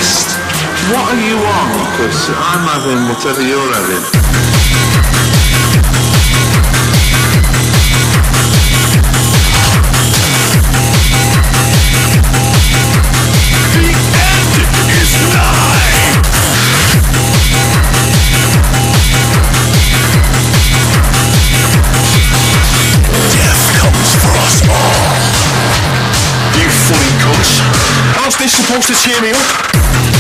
Christ. What are you on? Because I'm having whatever you're having. How's this supposed to cheer me up?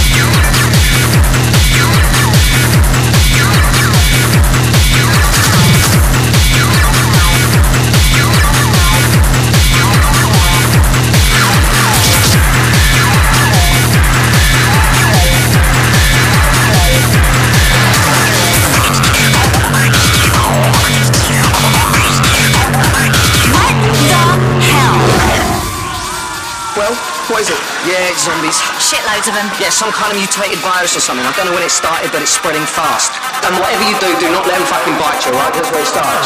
What is it? Yeah, it's zombies. Shitloads of them. Yeah, some kind of mutated virus or something. I don't know when it started, but it's spreading fast. And whatever you do, do not let them fucking bite you, right? That's where it starts.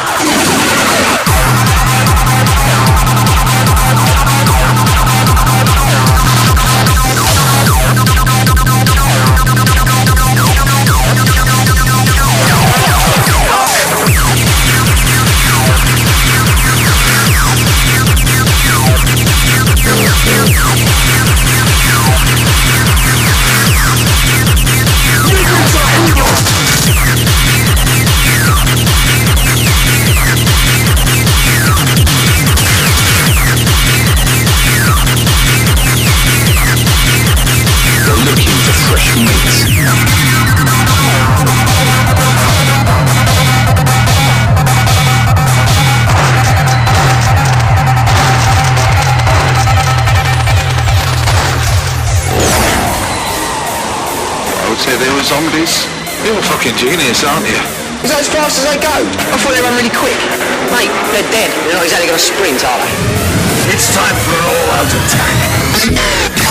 They were zombies. You're a fucking genius, aren't you? Is that as fast as they go? I thought they run really quick. Mate, they're dead. They're not exactly going to sprint, are they? It's time for an all-out attack.